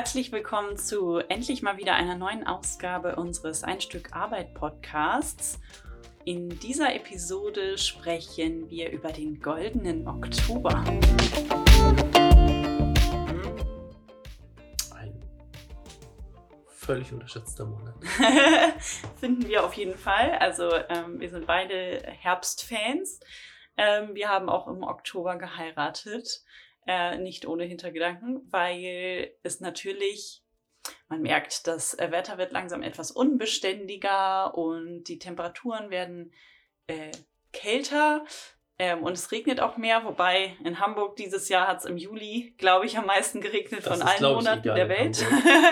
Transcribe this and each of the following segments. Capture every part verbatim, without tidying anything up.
Herzlich willkommen zu endlich mal wieder einer neuen Ausgabe unseres Ein Stück Arbeit Podcasts. In dieser Episode sprechen wir über den goldenen Oktober. Ein völlig unterschätzter Monat. Finden wir auf jeden Fall. Also ähm, wir sind beide Herbstfans. Ähm, wir haben auch im Oktober geheiratet. Äh, nicht ohne Hintergedanken, weil es natürlich, man merkt, das Wetter wird langsam etwas unbeständiger und die Temperaturen werden äh, kälter ähm, und es regnet auch mehr, wobei in Hamburg dieses Jahr hat es im Juli, glaube ich, am meisten geregnet Das von ist, allen Monaten der Welt.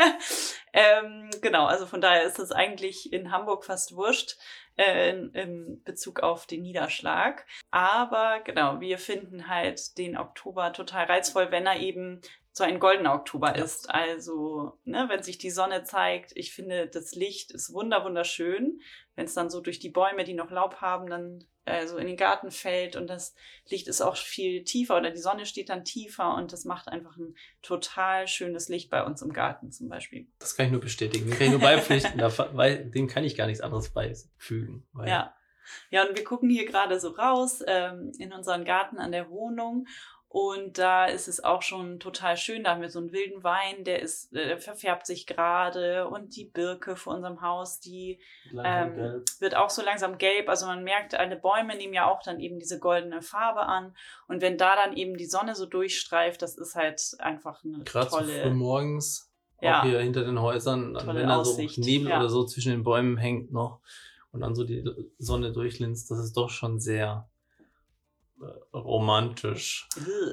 ähm, genau, also von daher ist es eigentlich in Hamburg fast wurscht. Äh, in, in Bezug auf den Niederschlag. Aber genau, wir finden halt den Oktober total reizvoll, wenn er eben so ein goldener Oktober ja. ist. Also, ne, wenn sich die Sonne zeigt, ich finde, das Licht ist wunder wunderschön. Wenn es dann so durch die Bäume, die noch Laub haben, dann äh, so in den Garten fällt und das Licht ist auch viel tiefer oder die Sonne steht dann tiefer und das macht einfach ein total schönes Licht bei uns im Garten zum Beispiel. Das kann ich nur bestätigen. Den kann ich nur beipflichten, weil dem kann ich gar nichts anderes beifügen. Weil ja. ja, und wir gucken hier gerade so raus ähm, in unseren Garten an der Wohnung. Und da ist es auch schon total schön. Da haben wir so einen wilden Wein, der ist, der verfärbt sich gerade. Und die Birke vor unserem Haus, die ähm, wird auch so langsam gelb. Also man merkt, alle Bäume nehmen ja auch dann eben diese goldene Farbe an. Und wenn da dann eben die Sonne so durchstreift, das ist halt einfach eine Gerade tolle... Gerade so früh morgens, ja, auch hier hinter den Häusern, wenn da so Nebel ja. oder so zwischen den Bäumen hängt noch und dann so die Sonne durchlinst, das ist doch schon sehr... romantisch.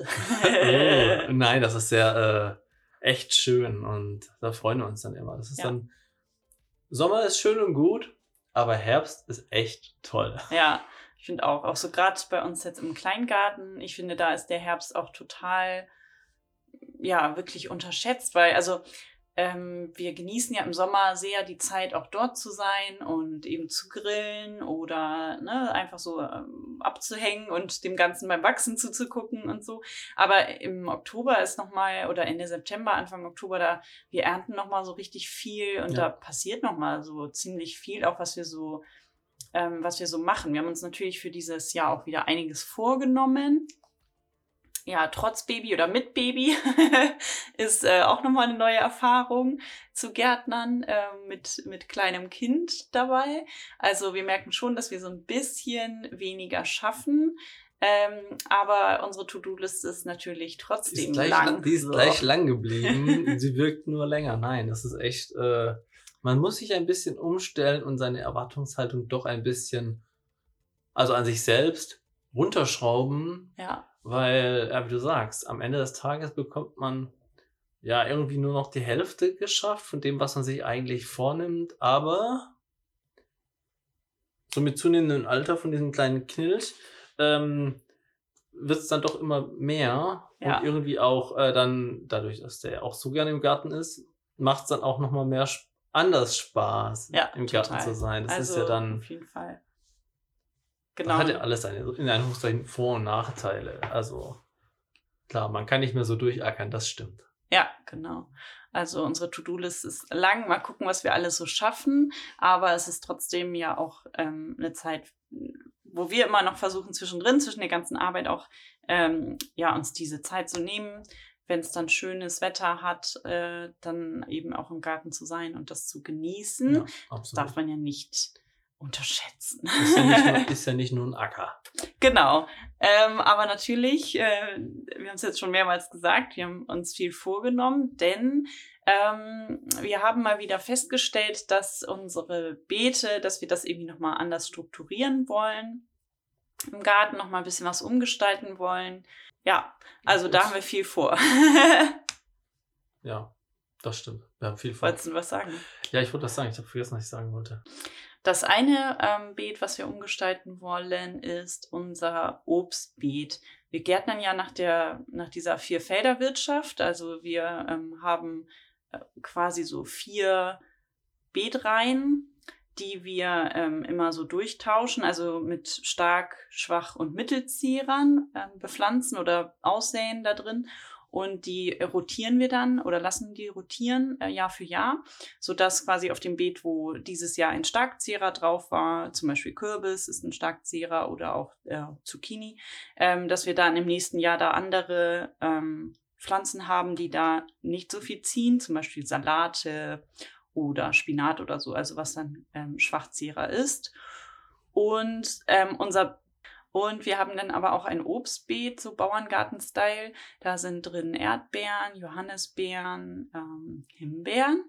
oh, nein, das ist sehr äh, echt schön und da freuen wir uns dann immer. Das ist ja. dann Sommer ist schön und gut, aber Herbst ist echt toll. Ja, ich finde auch, auch so gerade bei uns jetzt im Kleingarten, ich finde, da ist der Herbst auch total, ja, wirklich unterschätzt, weil also Ähm, wir genießen ja im Sommer sehr die Zeit, auch dort zu sein und eben zu grillen oder ne, einfach so ähm, abzuhängen und dem Ganzen beim Wachsen zuzugucken und so. Aber im Oktober ist nochmal, oder Ende September, Anfang Oktober, da wir ernten nochmal so richtig viel und ja. da passiert nochmal so ziemlich viel, auch was wir so, ähm, was wir so machen. Wir haben uns natürlich für dieses Jahr auch wieder einiges vorgenommen. Ja, trotz Baby oder mit Baby ist äh, auch nochmal eine neue Erfahrung zu Gärtnern äh, mit, mit kleinem Kind dabei. Also wir merken schon, dass wir so ein bisschen weniger schaffen. Ähm, aber unsere To-Do-Liste ist natürlich trotzdem die ist lang. lang. Die ist so. gleich lang geblieben. Sie wirkt nur länger. Nein, das ist echt... Äh, man muss sich ein bisschen umstellen und seine Erwartungshaltung doch ein bisschen, also an sich selbst, runterschrauben. Ja. Weil, ja, wie du sagst, am Ende des Tages bekommt man ja irgendwie nur noch die Hälfte geschafft von dem, was man sich eigentlich vornimmt. Aber so mit zunehmendem Alter von diesem kleinen Knilch ähm, wird es dann doch immer mehr. Ja. Und irgendwie auch äh, dann, dadurch, dass der auch so gerne im Garten ist, macht es dann auch nochmal mehr sp- anders Spaß, ja, im total. Garten zu sein. Das also ist ja dann... auf jeden Fall. Genau. Das hat ja alles seine, in Anführungszeichen, Vor- und Nachteile. Also klar, man kann nicht mehr so durchackern, das stimmt. Ja, genau. Also unsere To-Do-List ist lang. Mal gucken, was wir alles so schaffen. Aber es ist trotzdem ja auch ähm, eine Zeit, wo wir immer noch versuchen, zwischendrin, zwischen der ganzen Arbeit auch, ähm, ja, uns diese Zeit zu nehmen, wenn es dann schönes Wetter hat, äh, dann eben auch im Garten zu sein und das zu genießen. Ja, das darf man ja nicht unterschätzen. Ist ja nicht nur, ist ja nicht nur ein Acker. Genau. Ähm, aber natürlich, äh, wir haben es jetzt schon mehrmals gesagt, wir haben uns viel vorgenommen, denn ähm, wir haben mal wieder festgestellt, dass unsere Beete, dass wir das irgendwie nochmal anders strukturieren wollen, im Garten nochmal ein bisschen was umgestalten wollen. Ja, also ja, da haben wir viel vor. Ja, das stimmt. Wir haben viel vor. Wolltest du was sagen? Ja, ich wollte das sagen. Ich habe vergessen, was ich sagen wollte. Das eine ähm, Beet, was wir umgestalten wollen, ist unser Obstbeet. Wir gärtnern ja nach der nach dieser Vierfelderwirtschaft. Also wir ähm, haben äh, quasi so vier Beetreihen, die wir ähm, immer so durchtauschen, also mit stark, schwach und Mittelzierern ähm, bepflanzen oder aussäen da drin. und die rotieren wir dann oder lassen die rotieren äh, Jahr für Jahr, sodass quasi auf dem Beet, wo dieses Jahr ein Starkzehrer drauf war, zum Beispiel Kürbis ist ein Starkzehrer oder auch äh, Zucchini, ähm, dass wir dann im nächsten Jahr da andere ähm, Pflanzen haben, die da nicht so viel ziehen, zum Beispiel Salate oder Spinat oder so, also was dann ähm, Schwachzehrer ist. Und ähm, unser Und wir haben dann aber auch ein Obstbeet, so Bauerngarten-Style. Da sind drin Erdbeeren, Johannisbeeren, ähm, Himbeeren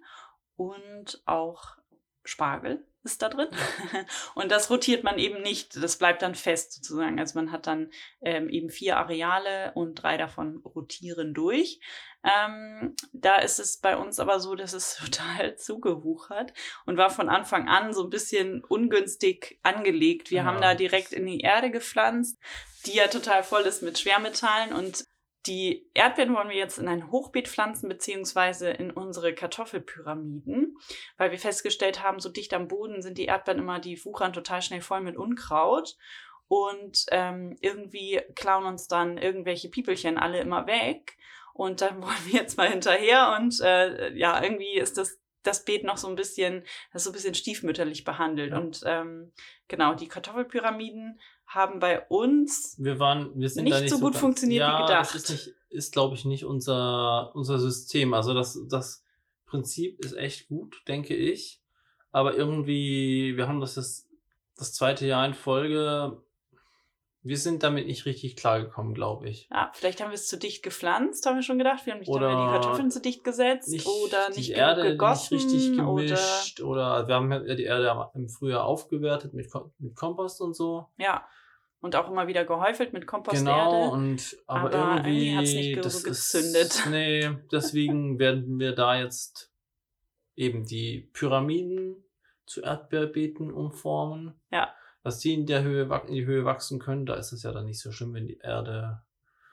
und auch Spargel ist da drin. Und das rotiert man eben nicht, das bleibt dann fest sozusagen. Also man hat dann ähm, eben vier Areale und drei davon rotieren durch. Ähm, da ist es bei uns aber so, dass es total zugewuchert und war von Anfang an so ein bisschen ungünstig angelegt. Wir ja. haben da direkt in die Erde gepflanzt, die ja total voll ist mit Schwermetallen, und die Erdbeeren wollen wir jetzt in ein Hochbeet pflanzen, beziehungsweise in unsere Kartoffelpyramiden, weil wir festgestellt haben, so dicht am Boden sind die Erdbeeren immer, die wuchern total schnell voll mit Unkraut. Und ähm, irgendwie klauen uns dann irgendwelche Piepelchen alle immer weg. Und dann wollen wir jetzt mal hinterher. Und äh, ja, irgendwie ist das, das Beet noch so ein bisschen, das ist so ein bisschen stiefmütterlich behandelt. Ja. Und ähm, genau, die Kartoffelpyramiden haben bei uns wir waren, wir sind nicht, da nicht so gut ganz, funktioniert ja, wie gedacht. Das ist, nicht, ist glaube ich, nicht unser, unser System. Also das, das Prinzip ist echt gut, denke ich. Aber irgendwie, wir haben das jetzt das zweite Jahr in Folge, wir sind damit nicht richtig klargekommen, glaube ich. Ja, vielleicht haben wir es zu dicht gepflanzt, haben wir schon gedacht. Wir haben, nicht, haben wir die Kartoffeln zu dicht gesetzt nicht oder nicht die genug Erde gegossen. Nicht richtig gemischt. Oder, oder wir haben ja die Erde im Frühjahr aufgewertet mit, mit Kompost und so. Ja. Und auch immer wieder gehäufelt mit Komposterde. Genau, und aber, aber irgendwie, irgendwie hat es nicht das so gezündet. Ist, nee, deswegen werden wir da jetzt eben die Pyramiden zu Erdbeerbeeten umformen. Ja. Dass die in der Höhe in die Höhe wachsen können, da ist es ja dann nicht so schlimm, wenn die Erde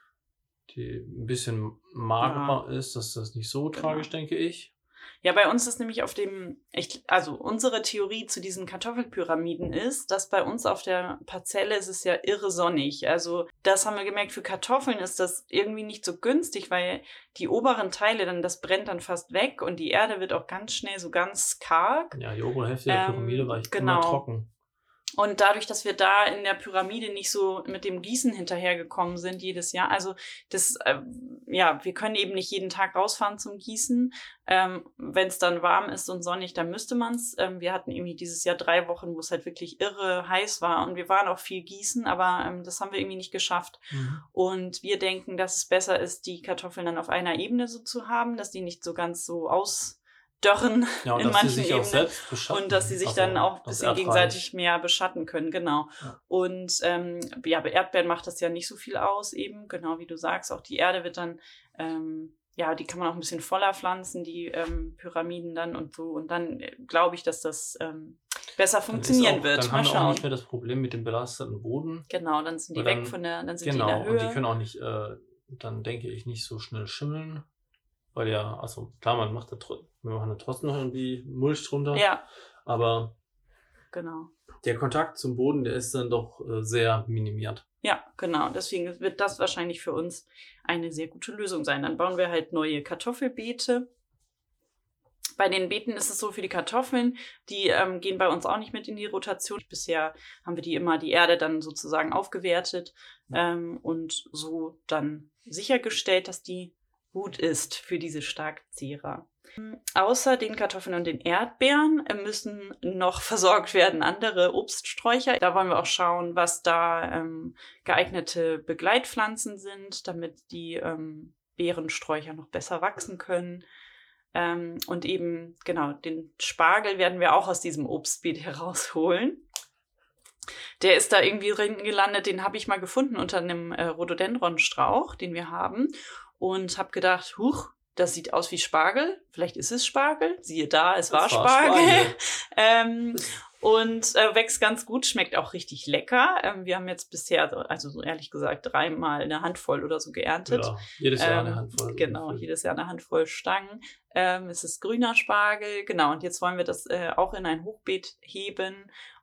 die ein bisschen magerer ja. ist, dass das nicht so genau. tragisch, denke ich. Ja, bei uns ist nämlich auf dem, ich, also unsere Theorie zu diesen Kartoffelpyramiden ist, dass bei uns auf der Parzelle ist es ja irre sonnig. Also das haben wir gemerkt, für Kartoffeln ist das irgendwie nicht so günstig, weil die oberen Teile, dann das brennt dann fast weg und die Erde wird auch ganz schnell so ganz karg. Ja, die obere Hälfte der Pyramide ähm, war echt genau. immer trocken. Und dadurch, dass wir da in der Pyramide nicht so mit dem Gießen hinterhergekommen sind jedes Jahr, also das, äh, ja, wir können eben nicht jeden Tag rausfahren zum Gießen. Ähm, wenn es dann warm ist und sonnig, dann müsste man es. Ähm, wir hatten irgendwie dieses Jahr drei Wochen, wo es halt wirklich irre heiß war und wir waren auch viel gießen, aber ähm, das haben wir irgendwie nicht geschafft. Mhm. Und wir denken, dass es besser ist, die Kartoffeln dann auf einer Ebene so zu haben, dass die nicht so ganz so aus Dörren ja, in manchen Ebenen und dass sie sich also dann auch ein bisschen gegenseitig mehr beschatten können, genau. Ja. Und ähm, ja, bei Erdbeeren macht das ja nicht so viel aus eben, genau wie du sagst, auch die Erde wird dann, ähm, ja, die kann man auch ein bisschen voller pflanzen, die ähm, Pyramiden dann und so, und dann äh, glaube ich, dass das ähm, besser funktionieren auch, wird. Dann Mal haben wir schauen. auch nicht mehr das Problem mit dem belasteten Boden. Genau, dann sind die dann, weg von der, dann sind genau, die in der Höhe. Und die können auch nicht, äh, dann denke ich, nicht so schnell schimmeln. Weil ja, also klar, man macht da wir machen da trotzdem noch irgendwie Mulch drunter. Ja. Aber genau. Der Kontakt zum Boden, der ist dann doch äh, sehr minimiert. Ja, genau. Deswegen wird das wahrscheinlich für uns eine sehr gute Lösung sein. Dann bauen wir halt neue Kartoffelbeete. Bei den Beeten ist es so, für die Kartoffeln, die ähm, gehen bei uns auch nicht mit in die Rotation. Bisher haben wir die immer die Erde dann sozusagen aufgewertet ähm, und so dann sichergestellt, dass die gut ist für diese Starkzehrer. Außer den Kartoffeln und den Erdbeeren müssen noch versorgt werden andere Obststräucher. Da wollen wir auch schauen, was da ähm, geeignete Begleitpflanzen sind, damit die ähm, Beerensträucher noch besser wachsen können. Ähm, und eben, genau, den Spargel werden wir auch aus diesem Obstbeet herausholen. Der ist da irgendwie drin gelandet, den habe ich mal gefunden unter einem äh, Rhododendronstrauch, den wir haben. Und habe gedacht, huch, das sieht aus wie Spargel. Vielleicht ist es Spargel. Siehe da, es war, war Spargel. Spargel. ähm, und äh, wächst ganz gut, schmeckt auch richtig lecker. Ähm, wir haben jetzt bisher, also so ehrlich gesagt, dreimal eine Handvoll oder so geerntet. Ja, jedes Jahr ähm, eine Handvoll. Genau, jedes Jahr eine Handvoll Stangen. Ähm, es ist grüner Spargel, genau. Und jetzt wollen wir das äh, auch in ein Hochbeet heben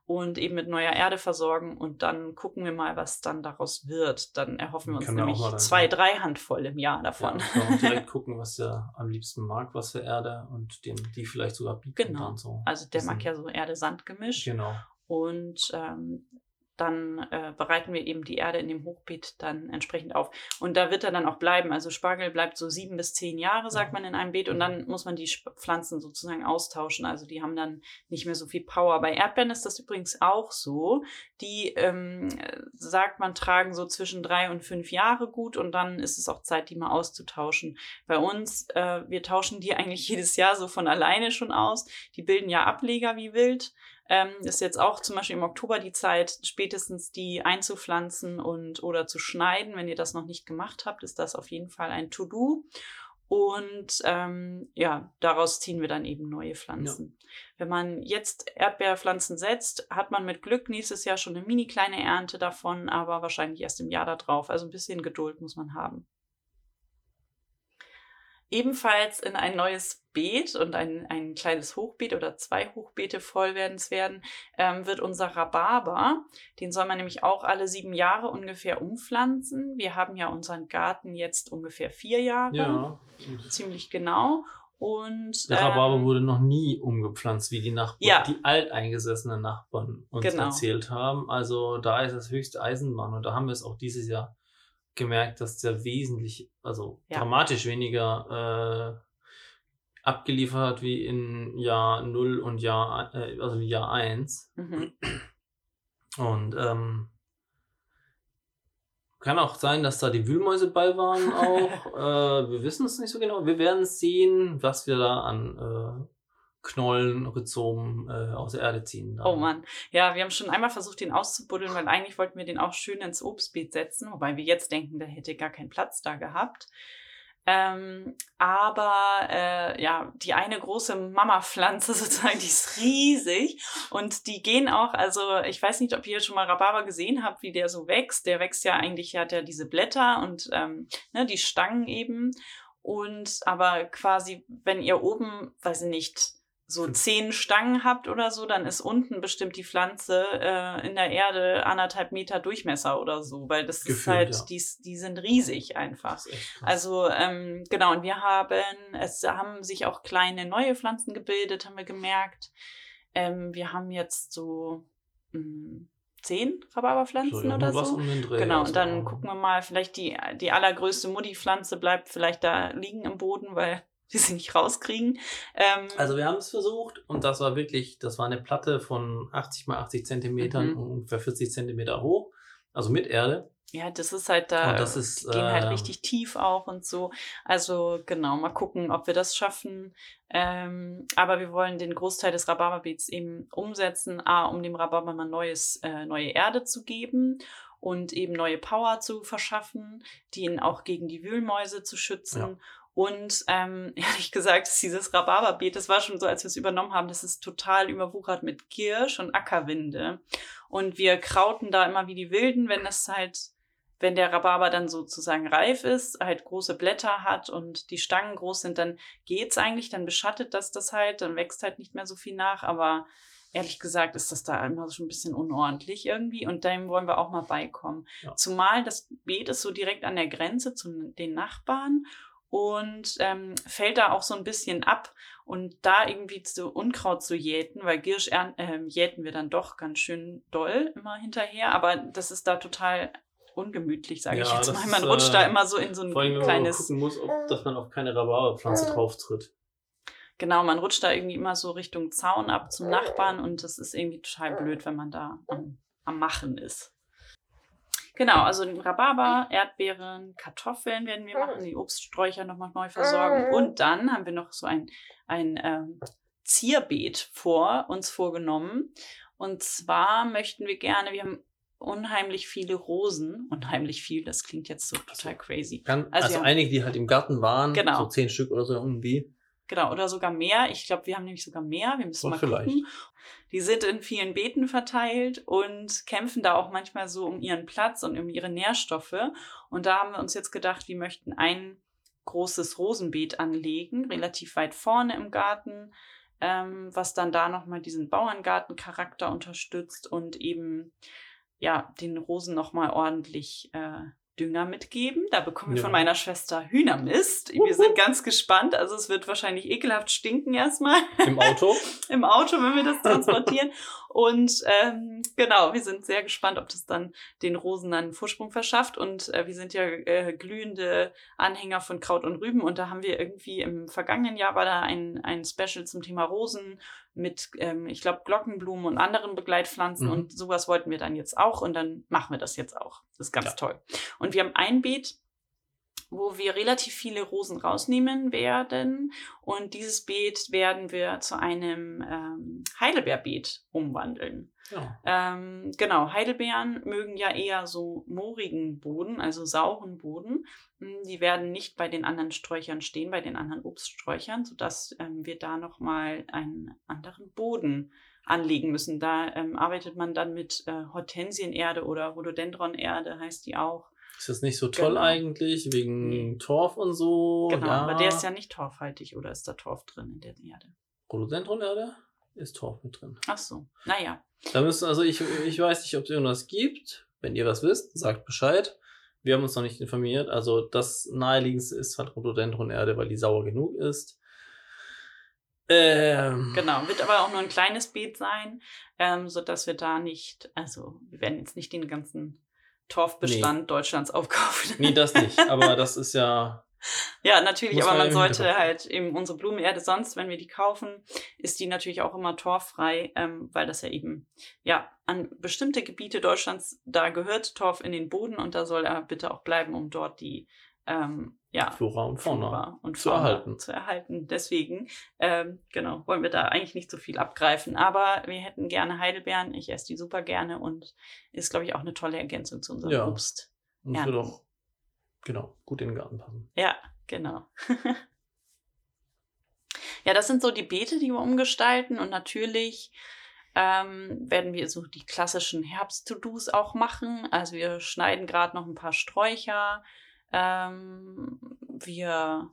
und eben mit neuer Erde versorgen und dann gucken wir mal, was dann daraus wird. Dann erhoffen wir uns Können wir nämlich auch mal dann- zwei, drei Handvoll im Jahr davon. Ja, können wir auch direkt gucken, was der am liebsten mag, was für Erde und den, die vielleicht sogar bieten. Genau. Dann so. Also der Das mag sind- ja so Erde-Sand-Gemisch. Genau. Und ähm, dann äh, bereiten wir eben die Erde in dem Hochbeet dann entsprechend auf. Und da wird er dann auch bleiben. Also Spargel bleibt so sieben bis zehn Jahre, sagt man in einem Beet. Und dann muss man die Sp- Pflanzen sozusagen austauschen. Also die haben dann nicht mehr so viel Power. Bei Erdbeeren ist das übrigens auch so. Die, ähm, sagt man, tragen so zwischen drei und fünf Jahre gut. Und dann ist es auch Zeit, die mal auszutauschen. Bei uns, äh, wir tauschen die eigentlich jedes Jahr so von alleine schon aus. Die bilden ja Ableger wie wild. Ähm, ist jetzt auch zum Beispiel im Oktober die Zeit, spätestens die einzupflanzen und oder zu schneiden. Wenn ihr das noch nicht gemacht habt, ist das auf jeden Fall ein To-Do. Und ähm, ja, daraus ziehen wir dann eben neue Pflanzen. Ja. Wenn man jetzt Erdbeerpflanzen setzt, hat man mit Glück nächstes Jahr schon eine mini kleine Ernte davon, aber wahrscheinlich erst im Jahr darauf. Also ein bisschen Geduld muss man haben. Ebenfalls in ein neues Beet und ein, ein kleines Hochbeet oder zwei Hochbeete voll werden es werden, ähm, wird unser Rhabarber. Den soll man nämlich auch alle sieben Jahre ungefähr umpflanzen. Wir haben ja unseren Garten jetzt ungefähr vier Jahre. Ja. Ziemlich genau. Und, der Rhabarber ähm, wurde noch nie umgepflanzt, wie die Nachbarn, ja. die alteingesessenen Nachbarn uns Genau. erzählt haben. Also da ist das höchste Eisenbahn und da haben wir es auch dieses Jahr gemerkt, dass der wesentlich, also Ja. dramatisch weniger äh, abgeliefert hat wie in Jahr null und Jahr, äh, also wie Jahr eins. Mhm. Und ähm, kann auch sein, dass da die Wühlmäuse bei waren auch. äh, wir wissen es nicht so genau. Wir werden sehen, was wir da an äh, Knollen, Rhizomen äh, aus der Erde ziehen. Oh Mann. Ja, wir haben schon einmal versucht, den auszubuddeln, weil eigentlich wollten wir den auch schön ins Obstbeet setzen, wobei wir jetzt denken, der hätte gar keinen Platz da gehabt. Ähm, aber äh, ja, die eine große Mama-Pflanze sozusagen, die ist riesig und die gehen auch, also ich weiß nicht, ob ihr schon mal Rhabarber gesehen habt, wie der so wächst. Der wächst ja eigentlich, hat ja diese Blätter und ähm, ne, die Stangen eben. Und aber quasi, wenn ihr oben, weiß ich nicht, so zehn Stangen habt oder so, dann ist unten bestimmt die Pflanze äh, in der Erde anderthalb Meter Durchmesser oder so, weil das Gefühlt, ist halt, ja. die, die sind riesig einfach. Das ist echt krass. Also ähm, genau, und wir haben, es haben sich auch kleine neue Pflanzen gebildet, haben wir gemerkt. Ähm, wir haben jetzt so mh, zehn Rhabarberpflanzen So, oder irgendwas so. um den Dreh, Genau, also, und dann gucken wir mal, vielleicht die, die allergrößte Mutti-Pflanze bleibt vielleicht da liegen im Boden, weil wir sie nicht rauskriegen. Ähm, Also wir haben es versucht und das war wirklich, das war eine Platte von achtzig mal achtzig Zentimetern, Mhm. ungefähr vierzig Zentimeter hoch, also mit Erde. Ja, das ist halt da, Und das ist, die gehen halt ähm, richtig tief auch und so. Also genau, mal gucken, ob wir das schaffen. Ähm, aber wir wollen den Großteil des Rhabarberbeets eben umsetzen, A, um dem Rhabarber mal neues, äh, neue Erde zu geben und eben neue Power zu verschaffen, die ihn auch gegen die Wühlmäuse zu schützen. Ja. Und ähm, ehrlich gesagt, ist dieses Rhabarberbeet, das war schon so, als wir es übernommen haben, das ist total überwuchert mit Giersch und Ackerwinde. Und wir krauten da immer wie die Wilden, wenn das halt, wenn der Rhabarber dann sozusagen reif ist, halt große Blätter hat und die Stangen groß sind, dann geht's eigentlich, dann beschattet das das halt, dann wächst halt nicht mehr so viel nach, aber ehrlich gesagt ist das da immer schon ein bisschen unordentlich irgendwie und dem wollen wir auch mal beikommen. Ja. Zumal das Beet ist so direkt an der Grenze zu den Nachbarn und ähm, fällt da auch so ein bisschen ab und da irgendwie zu Unkraut zu jäten, weil Giersch äh, jäten wir dann doch ganz schön doll immer hinterher, aber das ist da total ungemütlich, sage Ja, ich jetzt das mal. Man ist, rutscht äh, da immer so in so ein Vor allem, wenn man kleines... gucken muss, ob, dass man auf keine Rhabarberpflanze drauf tritt. Genau, man rutscht da irgendwie immer so Richtung Zaun ab zum Nachbarn und das ist irgendwie total blöd, wenn man da am, am Machen ist. Genau, also den Rhabarber, Erdbeeren, Kartoffeln werden wir machen, die Obststräucher nochmal neu versorgen. Und dann haben wir noch so ein, ein ähm, Zierbeet vor uns vorgenommen. Und zwar möchten wir gerne, wir haben unheimlich viele Rosen. Unheimlich viel, das klingt jetzt so total crazy. Kann, Also also wir haben- einige, die halt im Garten waren, Genau. so zehn Stück oder so irgendwie. Genau, oder sogar mehr. Ich glaube, wir haben nämlich sogar mehr. Wir müssen Oh, mal vielleicht. gucken. Die sind in vielen Beeten verteilt und kämpfen da auch manchmal so um ihren Platz und um ihre Nährstoffe. Und da haben wir uns jetzt gedacht, wir möchten ein großes Rosenbeet anlegen, relativ weit vorne im Garten. ähm, was dann da nochmal diesen Bauerngartencharakter unterstützt und eben ja den Rosen nochmal ordentlich äh, Dünger mitgeben. Da bekommen wir ja. von meiner Schwester Hühnermist. Wir sind ganz gespannt. Also es wird wahrscheinlich ekelhaft stinken erstmal. Im Auto? Im Auto, wenn wir das transportieren. Und ähm, genau, wir sind sehr gespannt, ob das dann den Rosen dann einen Vorsprung verschafft. Und äh, wir sind ja äh, glühende Anhänger von Kraut und Rüben. Und da haben wir irgendwie im vergangenen Jahr war da ein, ein Special zum Thema Rosen mit, ähm, ich glaube, Glockenblumen und anderen Begleitpflanzen. Mhm. Und sowas wollten wir dann jetzt auch. Und dann machen wir das jetzt auch. Das ist ganz ja. toll. Und wir haben ein Beet, wo wir relativ viele Rosen rausnehmen werden. Und dieses Beet werden wir zu einem ähm, Heidelbeerbeet umwandeln. Ja. Ähm, genau, Heidelbeeren mögen ja eher so moorigen Boden, also sauren Boden. Die werden nicht bei den anderen Sträuchern stehen, bei den anderen Obststräuchern, sodass ähm, wir da nochmal einen anderen Boden anlegen müssen. Da ähm, arbeitet man dann mit äh, Hortensienerde oder Rhododendronerde, heißt die auch. Ist das nicht so toll genau. eigentlich, wegen nee. Torf und so? Genau, ja. aber der ist ja nicht torfhaltig, oder ist da Torf drin in der Erde? Rhododendronerde ist Torf mit drin. Ach so, naja. Da müssen, also ich, ich weiß nicht, ob es irgendwas gibt. Wenn ihr was wisst, sagt Bescheid. Wir haben uns noch nicht informiert. Also das naheliegendste ist halt Rhododendronerde, weil die sauer genug ist. Ähm. Genau, wird aber auch nur ein kleines Beet sein, ähm, sodass wir da nicht, also wir werden jetzt nicht den ganzen Torfbestand nee. Deutschlands aufkaufen. Nee, das nicht, aber das ist ja... Ja, natürlich, aber man sollte halt eben unsere Blumenerde sonst, wenn wir die kaufen, ist die natürlich auch immer torffrei, ähm, weil das ja eben, ja, an bestimmte Gebiete Deutschlands, da gehört Torf in den Boden und da soll er bitte auch bleiben, um dort die, ähm, ja, Flora und Fauna, Flora und zu Fauna erhalten. zu erhalten. Deswegen, ähm, genau, wollen wir da eigentlich nicht so viel abgreifen, aber wir hätten gerne Heidelbeeren, ich esse die super gerne und ist, glaube ich, auch eine tolle Ergänzung zu unserem ja. Obst. Und es wird auch Genau, gut in den Garten passen. Ja, genau. Ja, das sind so die Beete, die wir umgestalten. Und natürlich ähm, werden wir so die klassischen Herbst-To-Dos auch machen. Also wir schneiden gerade noch ein paar Sträucher. Ähm, wir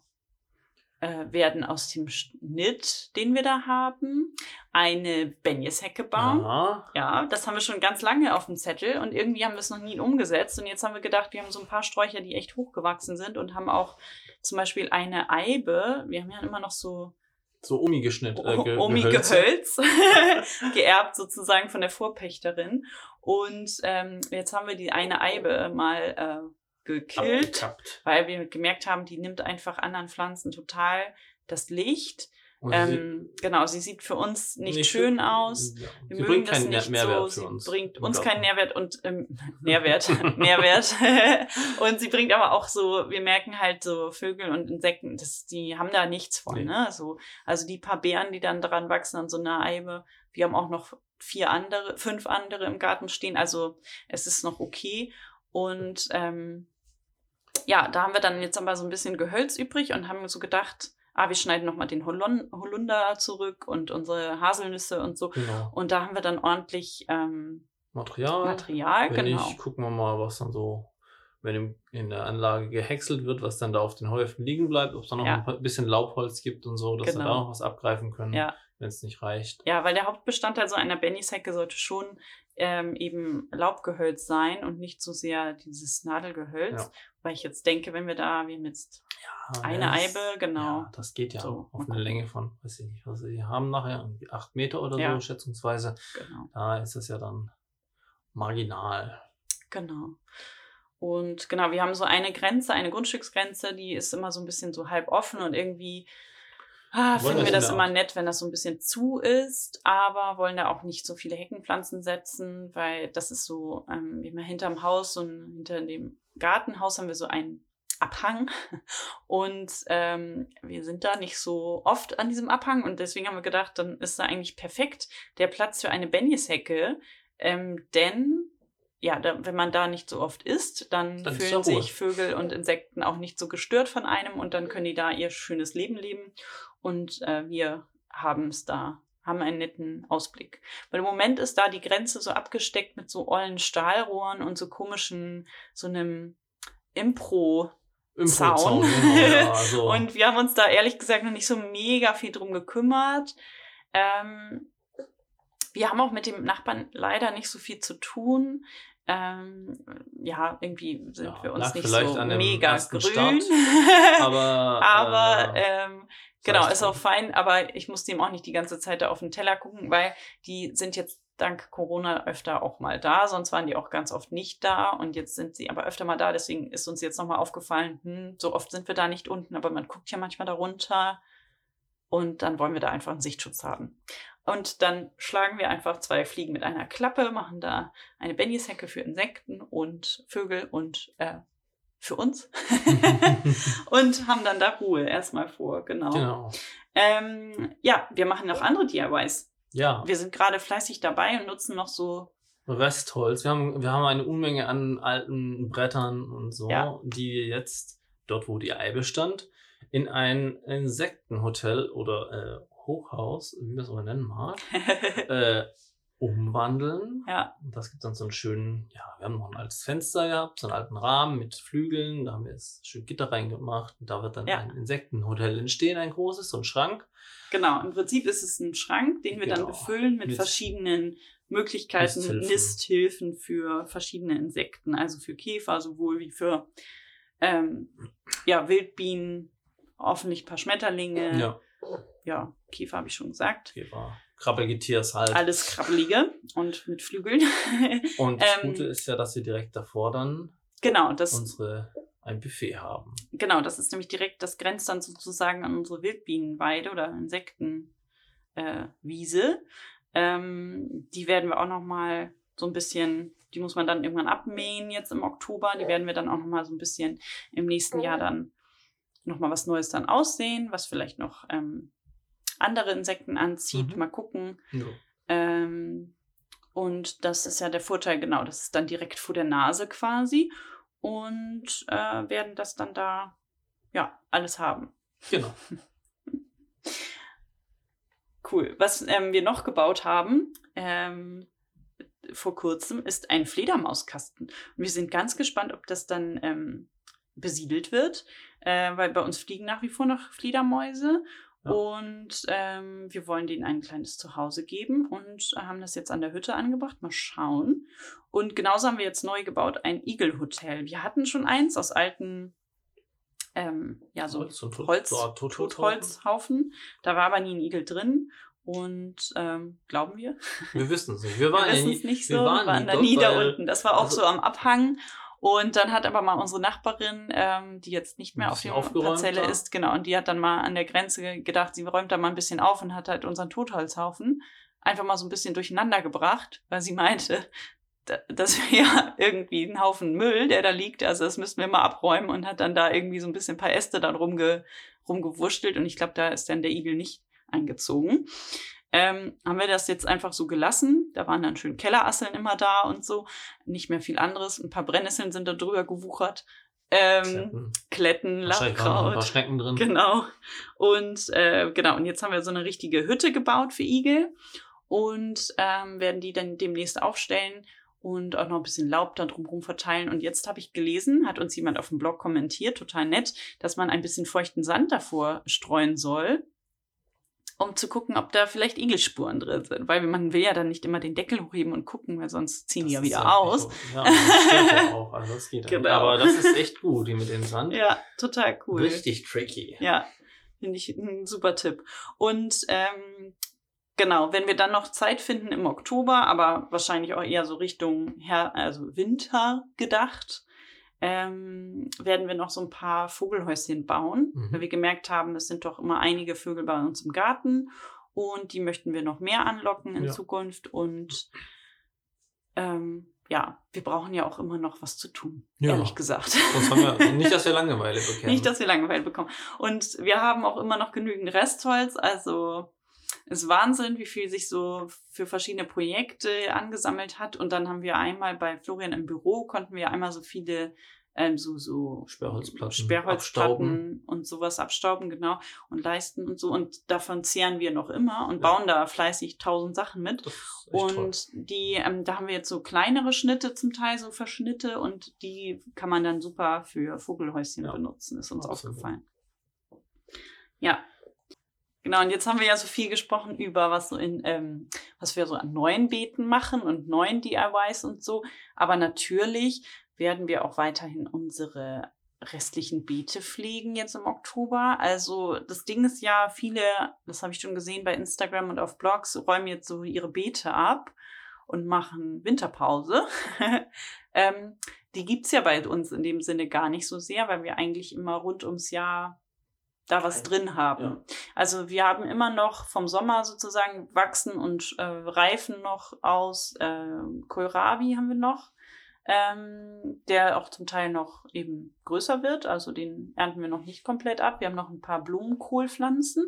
äh, werden aus dem Schnitt, den wir da haben, eine Benjeshecke bauen. Aha. Ja, das haben wir schon ganz lange auf dem Zettel und irgendwie haben wir es noch nie umgesetzt. Und jetzt haben wir gedacht, wir haben so ein paar Sträucher, die echt hochgewachsen sind und haben auch zum Beispiel eine Eibe. Wir haben ja immer noch so So Omi-Geschnitt. Äh, Ge- Omi-Gehölz geerbt sozusagen von der Vorpächterin. Und ähm, jetzt haben wir die eine Eibe mal äh, gekillt, Abgekappt. Weil wir gemerkt haben, die nimmt einfach anderen Pflanzen total das Licht. Ähm, genau, sie sieht für uns nicht, nicht schön aus. Ja. Wir sie bringt keinen nicht Mehrwert so. für uns. Sie bringt uns keinen Nährwert und ähm, Nährwert, Nährwert. Und sie bringt aber auch so, wir merken halt so Vögel und Insekten, das, die haben da nichts von. Nee. Ne? So, also die paar Beeren, die dann dran wachsen an so einer Eibe, wir haben auch noch vier andere, fünf andere im Garten stehen. Also es ist noch okay. Und ähm, ja, da haben wir dann jetzt aber so ein bisschen Gehölz übrig und haben so gedacht, ah, wir schneiden nochmal den Holon- Holunder zurück und unsere Haselnüsse und so. Genau. Und da haben wir dann ordentlich ähm, Material. Material, wenn genau. Nicht, gucken wir mal, was dann so, wenn im, in der Anlage gehäckselt wird, was dann da auf den Häufen liegen bleibt, ob es da noch ja. ein bisschen Laubholz gibt und so, dass genau. wir da noch was abgreifen können, ja. wenn es nicht reicht. Ja, weil der Hauptbestandteil so einer Benjeshecke sollte schon ähm, eben Laubgehölz sein und nicht so sehr dieses Nadelgehölz. Ja. Weil ich jetzt denke, wenn wir da, wir haben jetzt ja, eine das, Eibe, genau. Ja, das geht ja so, auf eine Länge von, weiß ich nicht, was sie haben nachher, irgendwie acht Meter oder ja. so, schätzungsweise. Genau. Da ist das ja dann marginal. Genau. Und genau, wir haben so eine Grenze, eine Grundstücksgrenze, die ist immer so ein bisschen so halb offen und irgendwie ah, finden wir das immer nett, wenn das so ein bisschen zu ist, aber wollen da auch nicht so viele Heckenpflanzen setzen, weil das ist so, ähm, wie immer hinterm Haus und hinter dem Gartenhaus haben wir so einen Abhang und ähm, wir sind da nicht so oft an diesem Abhang und deswegen haben wir gedacht, dann ist da eigentlich perfekt der Platz für eine Benjeshecke, ähm, denn ja, da, wenn man da nicht so oft isst, dann, dann fühlen sich Vögel und Insekten auch nicht so gestört von einem und dann können die da ihr schönes Leben leben und äh, wir haben es da, haben einen netten Ausblick. Weil im Moment ist da die Grenze so abgesteckt mit so ollen Stahlrohren und so komischen, so einem Impro- Zaun. Genau, ja, also. Und wir haben uns da ehrlich gesagt noch nicht so mega viel drum gekümmert. Ähm, wir haben auch mit dem Nachbarn leider nicht so viel zu tun. Ähm, ja, irgendwie sind ja, wir uns nicht so mega grün. Start, aber aber äh, ähm, genau, ist auch fein. Aber ich musste ihm auch nicht die ganze Zeit da auf den Teller gucken, weil die sind jetzt dank Corona öfter auch mal da. Sonst waren die auch ganz oft nicht da. Und jetzt sind sie aber öfter mal da. Deswegen ist uns jetzt nochmal aufgefallen, hm, so oft sind wir da nicht unten. Aber man guckt ja manchmal da runter. Und dann wollen wir da einfach einen Sichtschutz haben. Und dann schlagen wir einfach zwei Fliegen mit einer Klappe, machen da eine Benjeshecke für Insekten und Vögel und äh, für uns. Und haben dann da Ruhe erstmal vor, genau. genau. Ähm, ja, wir machen noch andere D I Ys. Ja. Wir sind gerade fleißig dabei und nutzen noch so Restholz. Wir haben, wir haben eine Unmenge an alten Brettern und so, ja. die wir jetzt, dort wo die Eibe stand, in ein Insektenhotel oder äh, Hochhaus, wie man es auch nennen mag, äh, umwandeln. Ja. Und das gibt dann so einen schönen, ja, wir haben noch ein altes Fenster gehabt, so einen alten Rahmen mit Flügeln, da haben wir jetzt schön Gitter reingemacht und da wird dann ja. ein Insektenhotel entstehen, ein großes, so ein Schrank. Genau, im Prinzip ist es ein Schrank, den wir genau. dann befüllen mit, mit verschiedenen Möglichkeiten, Nisthilfen. Nisthilfen für verschiedene Insekten, also für Käfer sowohl wie für ähm, ja, Wildbienen, hoffentlich ein paar Schmetterlinge. Ja. Ja, Käfer habe ich schon gesagt. Käfer, Krabbelgetiers halt. Alles Krabbelige und mit Flügeln. Und das ähm, Gute ist ja, dass wir direkt davor dann genau, das, unsere, ein Buffet haben. Genau, das ist nämlich direkt, das grenzt dann sozusagen an unsere Wildbienenweide oder Insektenwiese. Äh, ähm, die werden wir auch nochmal so ein bisschen, die muss man dann irgendwann abmähen jetzt im Oktober. Die werden wir dann auch nochmal so ein bisschen im nächsten Jahr dann nochmal was Neues dann aussehen, was vielleicht noch ähm, andere Insekten anzieht. Mhm. Mal gucken. Ja. Ähm, und das ist ja der Vorteil, genau, das ist dann direkt vor der Nase quasi. Und äh, werden das dann da, ja, alles haben. Genau. Cool. Was ähm, wir noch gebaut haben, ähm, vor kurzem, ist ein Fledermauskasten. Und wir sind ganz gespannt, ob das dann ähm, besiedelt wird, äh, weil bei uns fliegen nach wie vor noch Fledermäuse. Ja. Und ähm, wir wollen denen ein kleines Zuhause geben und haben das jetzt an der Hütte angebracht. Mal schauen. Und genauso haben wir jetzt neu gebaut ein Igelhotel. Wir hatten schon eins aus alten ähm, ja, so Holz, Holz, Tot, Tot, Totholzhaufen. Da war aber nie ein Igel drin. Und ähm, glauben wir? Wir wissen es nicht. Wir waren wir wissen es nicht so. Wir waren, wir waren da nie da unten. Das war auch also so am Abhang. Und dann hat aber mal unsere Nachbarin, ähm, die jetzt nicht mehr auf der Parzelle da. ist, genau, und die hat dann mal an der Grenze gedacht, sie räumt da mal ein bisschen auf und hat halt unseren Totholzhaufen einfach mal so ein bisschen durcheinander gebracht, weil sie meinte, das wäre ja irgendwie ein Haufen Müll, der da liegt, also das müssten wir mal abräumen, und hat dann da irgendwie so ein bisschen ein paar Äste dann rumge, rumgewurschtelt, und ich glaube, da ist dann der Igel nicht eingezogen. Ähm, haben wir das jetzt einfach so gelassen. Da waren dann schön Kellerasseln immer da und so. Nicht mehr viel anderes. Ein paar Brennnesseln sind da drüber gewuchert. Ähm, Kletten, Kletten Labkraut. Ein paar Schnecken drin. Genau. Und äh, genau. Und jetzt haben wir so eine richtige Hütte gebaut für Igel und ähm, werden die dann demnächst aufstellen und auch noch ein bisschen Laub da drumherum verteilen. Und jetzt habe ich gelesen, hat uns jemand auf dem Blog kommentiert, total nett, dass man ein bisschen feuchten Sand davor streuen soll, um zu gucken, ob da vielleicht Igelspuren drin sind. Weil man will ja dann nicht immer den Deckel hochheben und gucken, weil sonst ziehen das die ja wieder ja aus. So. Ja, das stimmt ja auch. Also das geht genau. Aber das ist echt gut, die mit dem Sand. Ja, total cool. Richtig tricky. Ja, finde ich ein super Tipp. Und ähm, genau, wenn wir dann noch Zeit finden im Oktober, aber wahrscheinlich auch eher so Richtung Her- also Winter gedacht, Ähm, werden wir noch so ein paar Vogelhäuschen bauen, mhm. weil wir gemerkt haben, es sind doch immer einige Vögel bei uns im Garten und die möchten wir noch mehr anlocken in ja. Zukunft, und ähm, ja, wir brauchen ja auch immer noch was zu tun, ja. ehrlich gesagt. Sonst haben wir nicht, dass wir Langeweile bekommen. Nicht, dass wir Langeweile bekommen. Und wir haben auch immer noch genügend Restholz, also ist Wahnsinn, wie viel sich so für verschiedene Projekte angesammelt hat. Und dann haben wir einmal bei Florian im Büro, konnten wir einmal so viele ähm, so, so Sperrholzplatten, Sperrholzplatten und sowas abstauben, genau, und leisten und so. Und davon zehren wir noch immer und ja. bauen da fleißig tausend Sachen mit. Und toll. die, ähm, da haben wir jetzt so kleinere Schnitte zum Teil, so Verschnitte, und die kann man dann super für Vogelhäuschen ja. benutzen, ist uns Absolut. aufgefallen. Ja. Genau, und jetzt haben wir ja so viel gesprochen über, was so in, ähm, was wir so an neuen Beeten machen und neuen D I Ys und so. Aber natürlich werden wir auch weiterhin unsere restlichen Beete pflegen jetzt im Oktober. Also das Ding ist ja, viele, das habe ich schon gesehen bei Instagram und auf Blogs, räumen jetzt so ihre Beete ab und machen Winterpause. ähm, die gibt's ja bei uns in dem Sinne gar nicht so sehr, weil wir eigentlich immer rund ums Jahr da was drin haben. Ja. Also wir haben immer noch vom Sommer sozusagen wachsen und äh, reifen noch aus äh, Kohlrabi haben wir noch, ähm, der auch zum Teil noch eben größer wird. Also den ernten wir noch nicht komplett ab. Wir haben noch ein paar Blumenkohlpflanzen.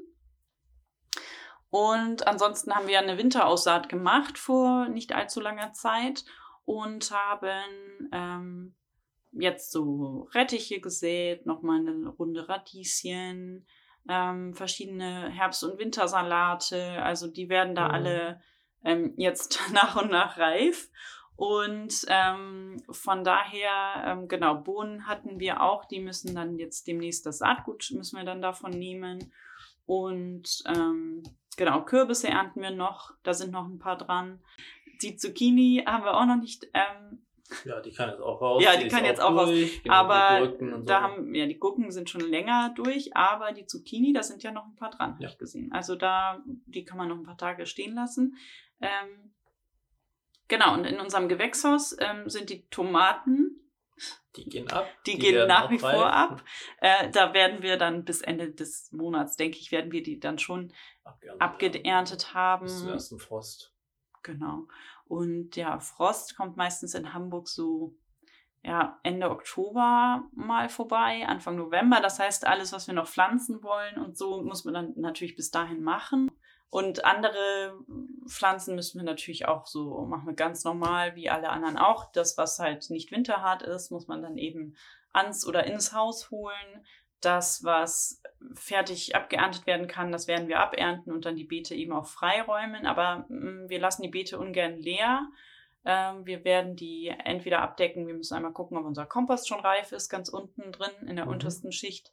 Und ansonsten haben wir eine Winteraussaat gemacht vor nicht allzu langer Zeit und haben ähm, jetzt so Rettiche gesät, nochmal eine Runde Radieschen, ähm, verschiedene Herbst- und Wintersalate. Also die werden da mhm. alle ähm, jetzt nach und nach reif. Und ähm, von daher, ähm, genau, Bohnen hatten wir auch. Die müssen dann jetzt demnächst das Saatgut, müssen wir dann davon nehmen. Und ähm, genau, Kürbisse ernten wir noch. Da sind noch ein paar dran. Die Zucchini haben wir auch noch nicht... Ähm, Ja, die kann jetzt auch raus. Ja, die, die kann jetzt auch raus. Genau, aber so. da haben, ja, die Gurken sind schon länger durch, aber die Zucchini, da sind ja noch ein paar dran, ja. habe ich gesehen. Also da, die kann man noch ein paar Tage stehen lassen. Ähm, genau, und in unserem Gewächshaus ähm, sind die Tomaten. Die gehen ab. Die, die gehen nach wie vor ab. Äh, da werden wir dann bis Ende des Monats, denke ich, werden wir die dann schon abgeerntet, abgeerntet haben. Bis zum ersten Frost. Genau. Und ja, Frost kommt meistens in Hamburg so ja, Ende Oktober mal vorbei, Anfang November. Das heißt, alles, was wir noch pflanzen wollen und so, muss man dann natürlich bis dahin machen. Und andere Pflanzen müssen wir natürlich auch so, machen wir ganz normal, wie alle anderen auch. Das, was halt nicht winterhart ist, muss man dann eben ans oder ins Haus holen. Das, was fertig abgeerntet werden kann, das werden wir abernten und dann die Beete eben auch freiräumen. Aber mh, wir lassen die Beete ungern leer. Ähm, wir werden die entweder abdecken, wir müssen einmal gucken, ob unser Kompost schon reif ist, ganz unten drin in der mhm. untersten Schicht.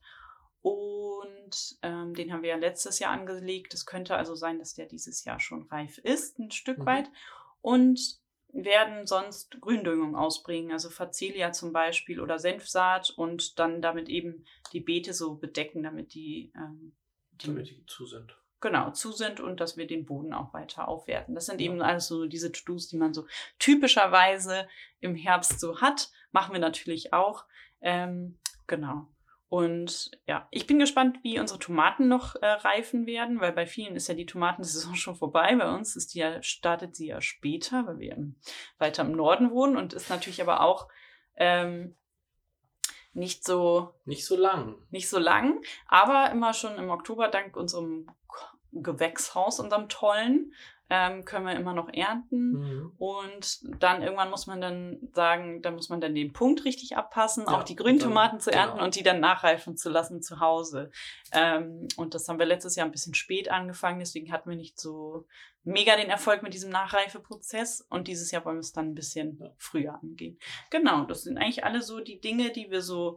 Und ähm, den haben wir ja letztes Jahr angelegt. Es könnte also sein, dass der dieses Jahr schon reif ist, ein Stück mhm. weit. Und werden sonst Gründüngung ausbringen, also Facelia zum Beispiel oder Senfsaat und dann damit eben die Beete so bedecken, damit die, ähm, die damit die zu sind. Genau, zu sind und dass wir den Boden auch weiter aufwerten. Das sind ja. eben alles so diese To-Dos, die man so typischerweise im Herbst so hat. Machen wir natürlich auch. Ähm, genau. Und ja, ich bin gespannt, wie unsere Tomaten noch äh, reifen werden, weil bei vielen ist ja die Tomatensaison schon vorbei. Bei uns ist die ja, startet sie ja später, weil wir im, weiter im Norden wohnen und ist natürlich aber auch ähm, nicht so... Nicht so lang. Nicht so lang, aber immer schon im Oktober, dank unserem Gewächshaus, unserem tollen, ähm, können wir immer noch ernten. Mhm. Und dann irgendwann muss man dann sagen, da muss man dann den Punkt richtig abpassen, ja, auch die Grüntomaten dann, zu ernten genau. und die dann nachreifen zu lassen zu Hause. Ähm, und das haben wir letztes Jahr ein bisschen spät angefangen, deswegen hatten wir nicht so mega den Erfolg mit diesem Nachreifeprozess. Und dieses Jahr wollen wir es dann ein bisschen ja. früher angehen. Genau, das sind eigentlich alle so die Dinge, die wir so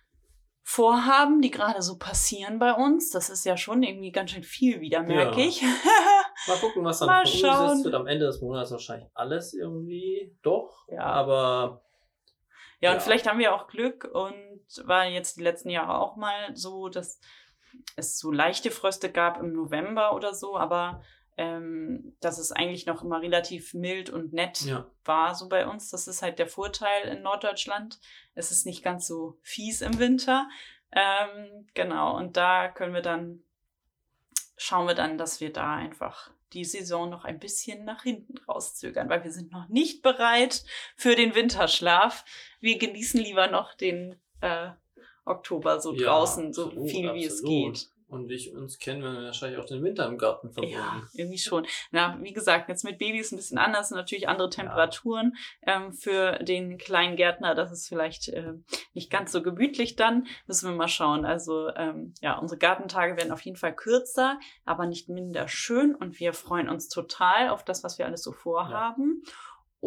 vorhaben, die gerade so passieren bei uns. Das ist ja schon irgendwie ganz schön viel wieder, merke ja. ich. Mal gucken, was dann umgesetzt wird. Am Ende des Monats wahrscheinlich alles irgendwie doch. Ja. Aber ja, und ja. vielleicht haben wir auch Glück und war jetzt die letzten Jahre auch mal so, dass es so leichte Fröste gab im November oder so, aber ähm, dass es eigentlich noch immer relativ mild und nett ja. war so bei uns. Das ist halt der Vorteil in Norddeutschland. Es ist nicht ganz so fies im Winter. Ähm, genau, und da können wir dann, schauen wir dann, dass wir da einfach die Saison noch ein bisschen nach hinten rauszögern, weil wir sind noch nicht bereit für den Winterschlaf. Wir genießen lieber noch den äh, Oktober so ja, draußen, so absolut, viel wie absolut. es geht. Und wie ich uns kennen, werden wir wahrscheinlich auch den Winter im Garten verbringen. Ja, irgendwie schon. Na, wie gesagt, jetzt mit Babys ein bisschen anders, natürlich andere Temperaturen. Ja. Ähm, für den kleinen Gärtner, das ist vielleicht äh, nicht ganz so gemütlich dann. Müssen wir mal schauen. Also ähm, ja, unsere Gartentage werden auf jeden Fall kürzer, aber nicht minder schön. Und wir freuen uns total auf das, was wir alles so vorhaben. Ja.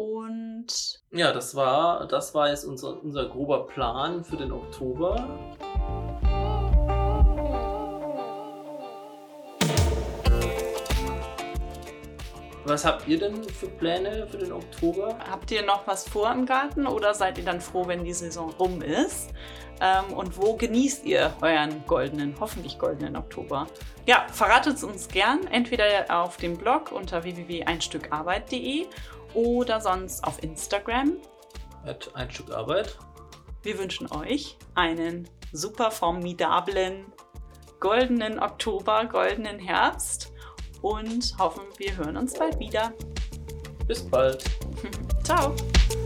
Und ja, das war, das war jetzt unser, unser grober Plan für den Oktober. Was habt ihr denn für Pläne für den Oktober? Habt ihr noch was vor im Garten oder seid ihr dann froh, wenn die Saison rum ist? Ähm, und wo genießt ihr euren goldenen, hoffentlich goldenen Oktober? Ja, verratet es uns gern, entweder auf dem Blog unter w w w punkt ein stück arbeit punkt de oder sonst auf Instagram. At ein Stück Arbeit. Wir wünschen euch einen super formidablen goldenen Oktober, goldenen Herbst und hoffen, wir hören uns bald wieder. Bis bald. Ciao.